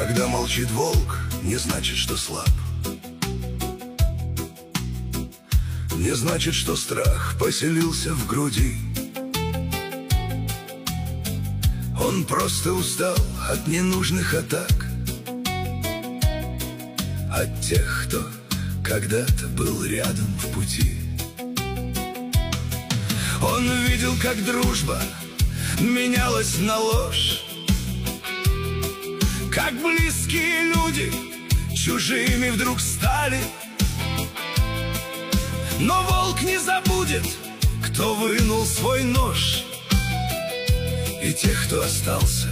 Когда молчит волк, не значит, что слаб. Не значит, что страх поселился в груди. Он просто устал от ненужных атак, от тех, кто когда-то был рядом в пути. Он видел, как дружба менялась на ложь, как близкие люди чужими вдруг стали. Но волк не забудет, кто вынул свой нож, и тех, кто остался,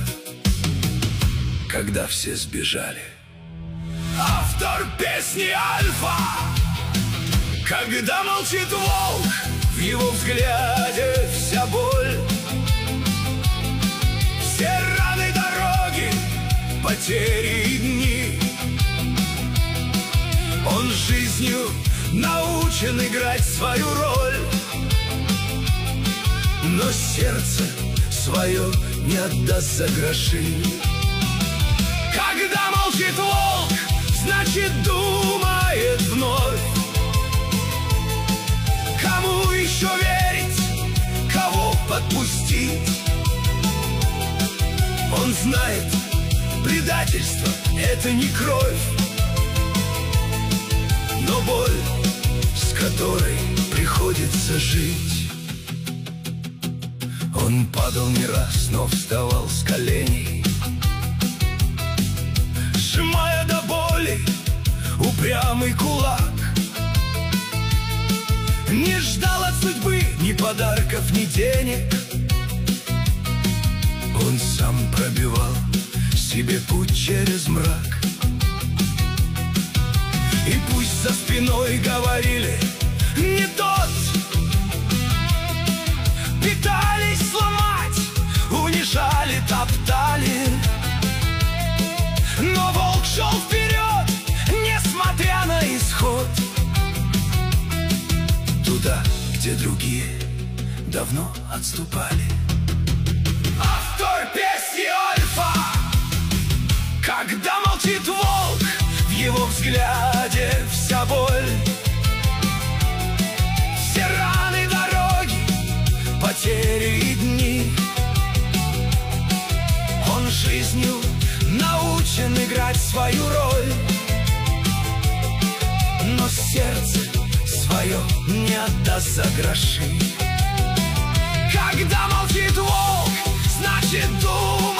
когда все сбежали. Автор песни Альфа. Когда молчит волк, в его взгляде вся боль, все раны дороги, потери и дни. Он жизнью научен играть свою роль, но сердце свое не отдаст за гроши. Когда молчит волк, значит думает вновь. Кому еще верить, кого подпустить? Он знает, предательство — это не кровь, но боль, с которой приходится жить. Он падал не раз, но вставал с коленей, сжимая до боли упрямый кулак. Не ждал от судьбы ни подарков, ни денег. Он сам пробивал себе путь через мрак. И пусть за спиной говорили: не тот, пытались сломать, унижали, топтали, но волк шел вперед, несмотря на исход, туда, где другие давно отступали. Автор песни Альфа. Когда молчит волк, в его взгляде вся боль, все раны дороги, потери и дни. Он жизнью научен играть свою роль, но сердце свое не отдаст за гроши. Когда молчит волк, значит думает.